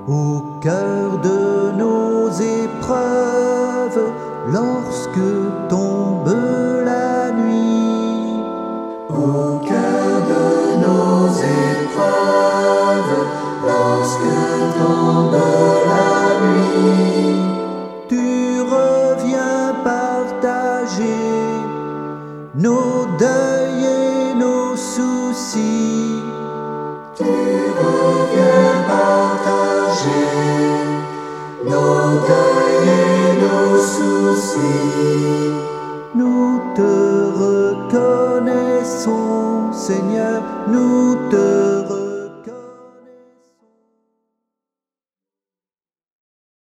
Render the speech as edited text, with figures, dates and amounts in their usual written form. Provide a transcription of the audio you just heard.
Au cœur de nos épreuves, lorsque tombe la nuit. Au cœur de nos épreuves, lorsque tombe la nuit, tu reviens partager nos deuils et nos soucis. tu reviens partager nos deuils.